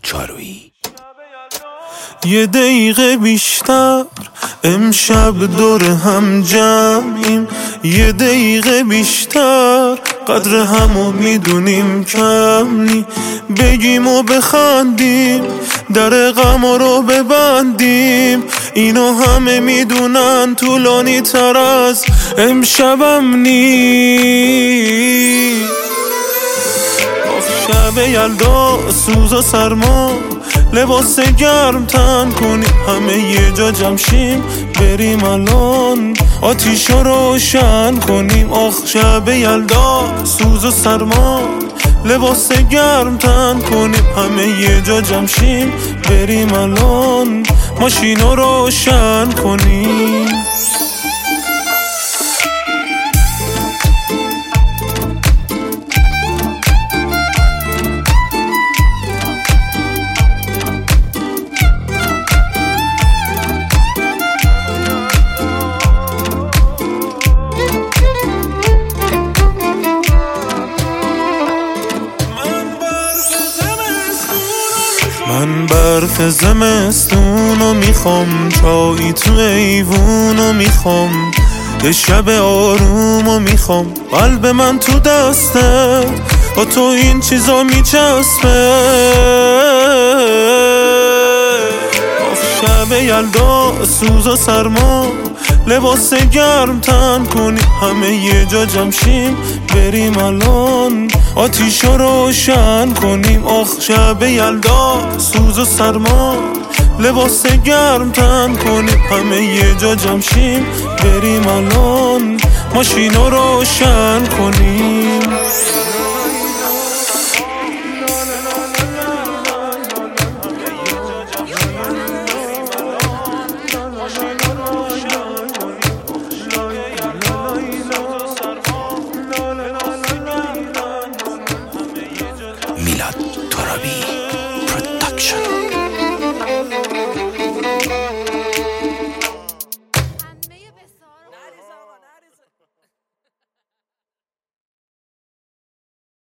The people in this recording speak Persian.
چارویی. یه دقیقه بیشتر امشب دور هم جمعیم، یه دقیقه بیشتر قدر همو میدونیم کم نی، بگیم و بخندیم در غم رو ببندیم، اینو همه میدونن طولانی تر از امشبم نی. شب یلدا سوز و سرما لباس گرم تن کنیم، همه یه جا جمع شیم بریم الان آتیشو روشن کنیم. آخ شب یلدا سوز و سرما لباس گرم تن کنیم، همه یه جا جمع شیم بریم الان ماشینو روشن کنیم. من برف زمستونو میخوام، چایی تو ایوونو میخوام، یه شب آرومو میخوام، قلب من تو دسته با تو این چیزا میچسبه. شب یلدا سوز و سرما لباس گرم تن کنیم، همه یه جا جمع شیم بریم الان آتیشو روشن کنیم. آخ شب یلدا سوز و سرما لباس گرم تن کنیم، همه یه جا جمع شیم بریم الان ماشینو روشن کنیم. میلاد ترابی.